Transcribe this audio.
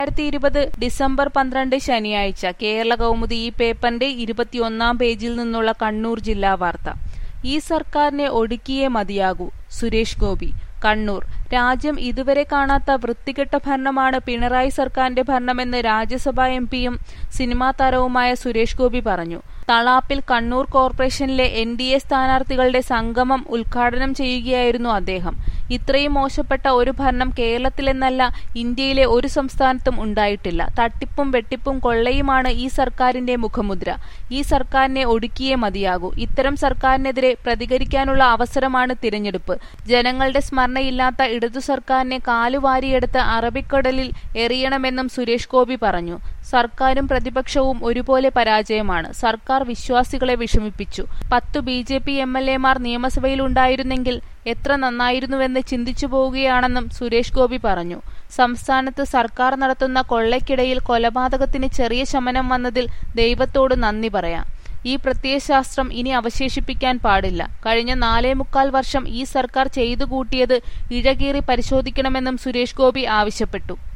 2020 December 12 ശനിയാഴ്ച കേരള കൗമുദി ഈ പേപ്പറിന്റെ 21-ാം പേജിൽ നിന്നുള്ള കണ്ണൂർ ജില്ലാ വാർത്ത. ഈ സർക്കാരിനെ ഒടുക്കിയേ മതിയാകൂ. സുരേഷ് ഗോപി, കണ്ണൂർ. രാജ്യം ഇതുവരെ കാണാത്ത വൃത്തികെട്ട ഭരണമാണ് പിണറായി സർക്കാരിന്റെ ഭരണമെന്ന് രാജ്യസഭാ എംപിയും സിനിമാ താരവുമായ സുരേഷ് ഗോപി പറഞ്ഞു. തളാപ്പിൽ കണ്ണൂർ കോർപ്പറേഷനിലെ NDA സ്ഥാനാർത്ഥികളുടെ സംഗമം ഉദ്ഘാടനം ചെയ്യുകയായിരുന്നു അദ്ദേഹം. ഇത്രയും മോശപ്പെട്ട ഒരു ഭരണം കേരളത്തിലെന്നല്ല ഇന്ത്യയിലെ ഒരു സംസ്ഥാനത്തും ഉണ്ടായിട്ടില്ല. തട്ടിപ്പും വെട്ടിപ്പും കൊള്ളയുമാണ് ഈ സർക്കാരിന്റെ മുഖമുദ്ര. ഈ സർക്കാരിനെ ഒടുക്കിയേ മതിയാകൂ. ഇത്തരം സർക്കാരിനെതിരെ പ്രതികരിക്കാനുള്ള അവസരമാണ് തിരഞ്ഞെടുപ്പ്. ജനങ്ങളുടെ സ്മരണയില്ലാത്ത ഇടതു സർക്കാരിനെ കാലുവാരിയെടുത്ത് അറബിക്കടലിൽ എറിയണമെന്നും സുരേഷ് ഗോപി പറഞ്ഞു. സർക്കാരും പ്രതിപക്ഷവും ഒരുപോലെ പരാജയമാണ്. സർക്കാർ വിശ്വാസികളെ വിഷമിപ്പിച്ചു. 10 BJP MLA-മാർ നിയമസഭയിലുണ്ടായിരുന്നെങ്കിൽ എത്ര നന്നായിരുന്നുവെന്ന് ചിന്തിച്ചു പോവുകയാണെന്നും സുരേഷ് ഗോപി പറഞ്ഞു. സംസ്ഥാനത്ത് സർക്കാർ നടത്തുന്ന കൊള്ളയ്ക്കിടയിൽ കൊലപാതകത്തിന് ചെറിയ ശമനം വന്നതിൽ ദൈവത്തോട് നന്ദി പറയാം. ഈ പ്രത്യയശാസ്ത്രം ഇനി അവശേഷിപ്പിക്കാൻ പാടില്ല. കഴിഞ്ഞ 4.25 വർഷം ഈ സർക്കാർ ചെയ്തു കൂട്ടിയത് ഇഴകീറി പരിശോധിക്കണമെന്നും സുരേഷ് ഗോപി ആവശ്യപ്പെട്ടു.